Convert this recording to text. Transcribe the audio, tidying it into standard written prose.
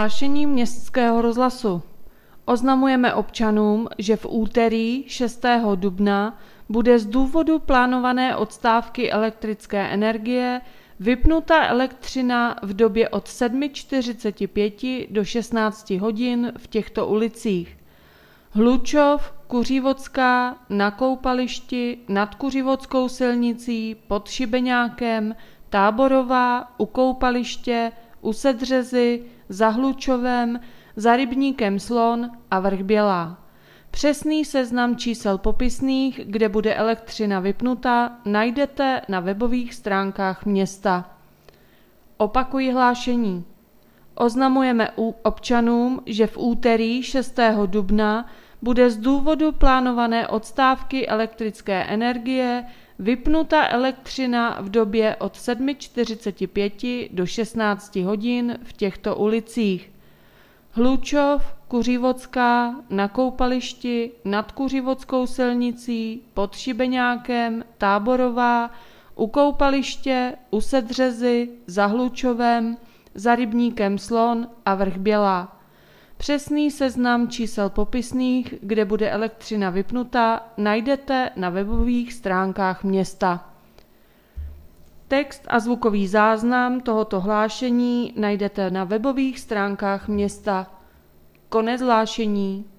Hlášení Městského rozhlasu. Oznamujeme občanům, že v úterý 6. dubna bude z důvodu plánované odstávky elektrické energie vypnuta elektřina v době od 7:45 do 16 hodin v těchto ulicích: Hlučov, Kuřivodská, Na Koupališti, nad Kuřivodskou silnicí, pod Šibeňákem, Táborová, u Koupaliště, u Sedřezy, za Hlučovem, za rybníkem Slon a Vrch Bělá. Přesný seznam čísel popisných, kde bude elektřina vypnuta, najdete na webových stránkách města. Opakuji hlášení. Oznamujeme občanům, že v úterý 6. dubna bude z důvodu plánované odstávky elektrické energie vypnuta elektřina v době od 7:45 do 16 hodin v těchto ulicích: Hlučov, Kuřivodská, Na Koupališti, nad Kuřivodskou silnicí, pod Šibeňákem, Táborová, u Koupaliště, u Sedřezy, za Hlučovem, za rybníkem Slon a Vrch Bělá. Přesný seznam čísel popisných, kde bude elektřina vypnuta, najdete na webových stránkách města. Text a zvukový záznam tohoto hlášení najdete na webových stránkách města. Konec hlášení.